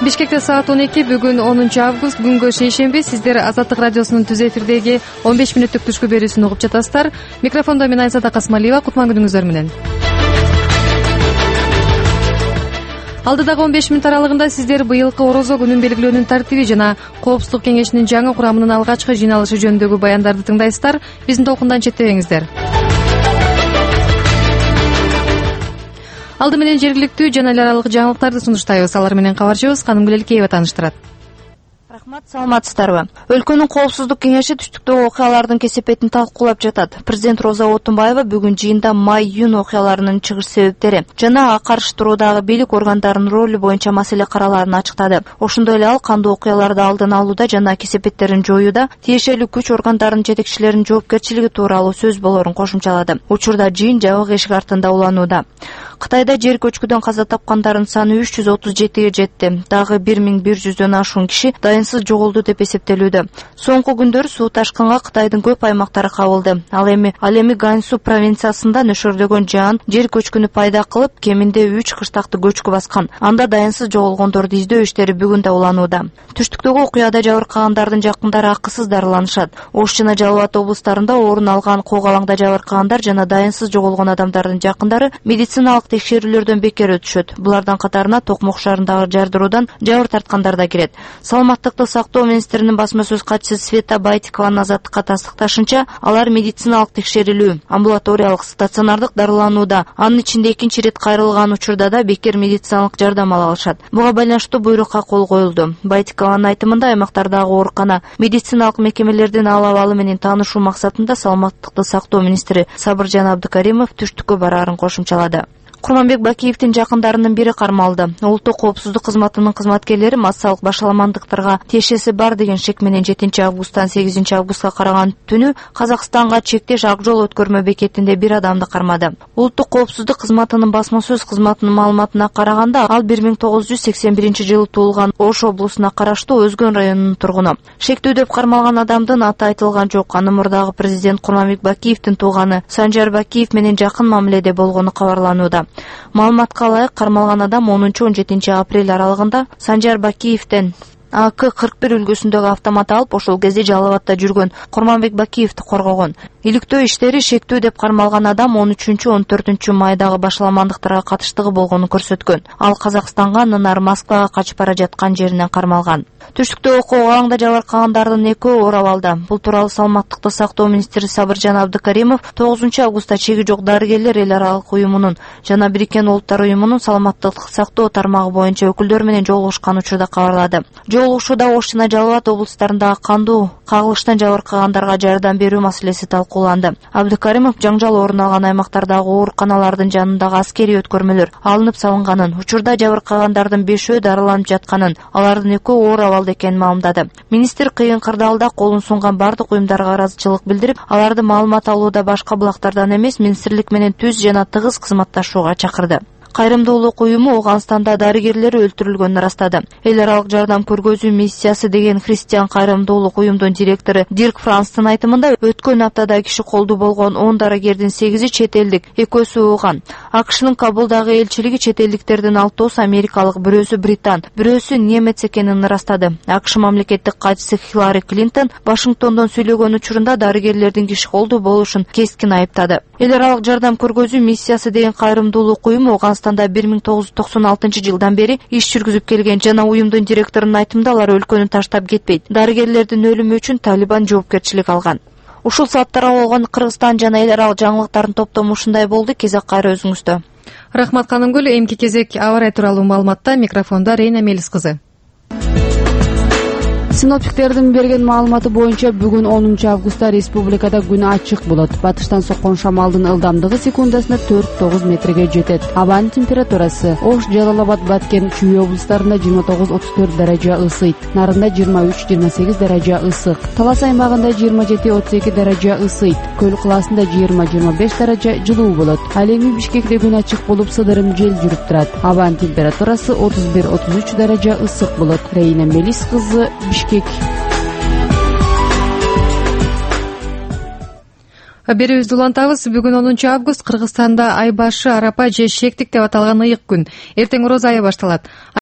Бишкекте саат 12 бүгүн 10 август күнгө шейшемби. Сиздер Азаттык радиосунун түз эфирдеги 15 мүнөттүк түшкү берүүсүн угуп жатасыздар. Микрофондо мен Айсада Касмалиева. Кутман күнүңүздөр менен. Алдыдагы 15 мүнөт аралыгында сиздер быйылкы орозо күнүн белгилөөнүн тартиби жана Коопсуздук кеңешинин жаңы курамынын алгачкы жыйналышы жөнүндөгү баяндарды тыңдайсыздар. Биздин толкундан четтебеңиздер. Алды менен жергиликтүү жана эл аралык жаңылыктарды сунуштайбыз. Алар менен кабарчыбыз Каным Гүлелкеева тааныштырат. Рахмат, саламатсыздарбы? Өлкөнүн Коопсуздук кеңеши түштүктөгү окуялардын кесепетин талкуулап жатат. Президент Роза Отунбаева бүгүн жыйында май-июнь окуяларынын чыгыш себептери жана карыштыруудагы бийлик органдарынын ролу боюнча маселе караларын ачыктады. Ошондой эле ал кандуу окуяларды алдын алууда жана кесепеттерин жоюуда тиешелүү күч органдарынын жетекчилеринин жоопкерчилиги тууралуу сөз болорун кошумчалады. Учурда жыйын жабык эшик артында уланууда. Кытайда жер көчкүдөн каза тапкандардын саны 337ге жетти. Дагы 1100дөн ашуун киши дайынсыз жоголду деп эсептелүүдө. Соңку күндөрү суу ташкынга Кытайдын көп аймактары кабылды. Ал эми Ганьсу провинциясында нөшөрлөгөн жаан жер көчкүнү пайда кылып, кеминде 3 кыштакты көчкү баскан. Анда дайынсыз жоголгондорду издөө иштери бүгүн да уланууда. Түштүктөгү окуяда жабыркагандардын жакындары акысыз дарыланышат. Ош жана Жалал Абад облустарында орун алган кок алаңда жабыркагандар жана дайынсыз жоголгон адамдардын жакындары медициналык текшерүүлөрдөн бекер өтүшөт. Булардын катарына Токмок шаарындагы жардыруудан жабыр тарткандар да кирет. Саламаттыкты сактоо министринин басма сөз катчысы Света Байтикованын Азаттыкка тастыкташынча, алар медициналык текшерилүү, амбулаториялык, стационардык дарыланууда, анын ичинде экинчи ирет кайрылган учурда да бекер медициналык жардам ала алышат. Буга байланыштуу буйрукка кол коюлду. Байтикованын айтымында, аймактардагы оорукана, медициналык мекемелердин ал абалы менен таанышуу максатында саламаттыкты сактоо министри Сабыржан Абдыкаримов түштүккө бараарын кошумчалады. Курманбек Бакиевдин жакындарынын бири кармалды. Улуттук коопсуздук кызматынын кызматкерлери массалык башаламандыктарга тиешеси бар деген шек менен 7 августтан 8 августка караган түнү Казакстанга чектеш ак жол өткөрмө бекетинде бир адамды кармады. Улуттук коопсуздук кызматынын басма сөз кызматынын маалыматына караганда, ал 1981-жылы туулган Ош облусуна караштуу Өзгөн районунун тургуну. Шектүү деп кармалган адамдын аты айтылган жок. Аны мурдагы президент Курманбек Бакиевдин тууганы Санжар Бакиев менен жакын мамиледе болгону кабарланууда. Маалыматка ылайык, кармалган адам 10-17 апрель аралыгында Санжар Бакиевден АК-41 үлгүсүндөгү автомат алып, ошол кезде Жалал Абадта жүргөн Курманбек Бакиевди коргогон. Иликтөө иштери шектүү деп кармалган адам 13-14 майдагы башаламандыктарга катыштыгы болгонун көрсөткөн. Ал Казакстанга, анан Москвага качып бара жаткан жеринен кармалган. Түштүктө окуу алаңда жабыркагандардын экөө оор абалда. Бул тууралуу саламаттыкты сактоо министри Сабыржан Абдыкаримов 9 августта чеги жок дарыгерлер эл аралык уюмунун жана Бириккен Улуттар уюмунун саламаттык сактоо тармагы боюнча өкүлдөр менен жолугушкан учурда кабарлады. Жолугушууда Ош жана Жалал Абад облустарындагы кандуу кагылыштан жабыркагандарга жардам берүү маселеси талкууланды. Абдыкаримов жаңжал орун алган аймактардагы ооруканалардын жанындагы аскерий өткөрмөлөр алынып салынганын, учурда жабыркагандардын 5-өө дарыланып жатканын, алардын экөө оор абалда экенин маалымдады. Министр кыйын кырдаалда колун сунган бардык уюмдарга ыраазычылык билдирип, аларды маалымат алууда башка булактардан эмес, министрлик менен түз жана тыгыз кызматташууга чакырды. Кайрымдуулук уюму Ооганстанда дарыгерлери өлтүрүлгөнүн ырастады. Эл аралык жардам көргөзүү миссиясы деген христиан кайрымдуулук уюмдун директору Дирк Франстын айтымында, өткөн аптада киши колдуу болгон 10 дарыгердин 8-и чет элдик, экөөсү ооган. АКШнын Кабулдагы элчилиги чет элдиктердин 6-оосу америкалык, бирөөсү британ, бирөөсү немец экенин ырастады. АКШ мамлекеттик катчысы Хиллари Клинтон Вашингтондон сүйлөгөн учурунда дарыгерлердин киши колдуу болушун кескин айыптады. Эл аралык жардам көргөзүү миссиясы деген кайрымдуулук уюму Ооганстанда 1996 бери иш жүргүзүп келген жана уюмдун директорунун айтымында, алар өлкөнү таштап кетпейт. Дарыгерлердин өлүмү үчүн Талибан жоопкерчилик алган. Ушул сааттарга болгон Кыргызстан жана эл аралык жаңылыктардын топтому ушундай болду. Кезек кайра өзүңүздө. Рахмат Канымгүл. Эмки кезек аба ырайы тууралуу маалыматта микрофондо Рейна Мелис кызы. Синоптиктердин берген маалыматы боюнча бүгүн 10 августта республикада күн ачык болот. Батыштан соккон шамалдын ылдамдыгы секундасына 4-9 метрге жетет. Абанын температурасы: Ош, Жалал Абад, Баткен, Чүй облустарында 29-34 даража ысыйт, Нарында 23-28 даража ысык, Талас аймагында 27-32 даража ысыйт, Көл кылаасында 20-25 даража жылуу болот. Ал эми Бишкекте күн ачык болуп, сыдырым жел жүрүп турат. Абанын температурасы 31-33 даража ысык болот. Рейна Мелис кызы, Бишкек. Берүүбүздү улантабыз. Бүгүн 10 август Кыргызстанда ай башы, арапа же шектик деп аталган ыйык күн. Эртең ороз айы башталат.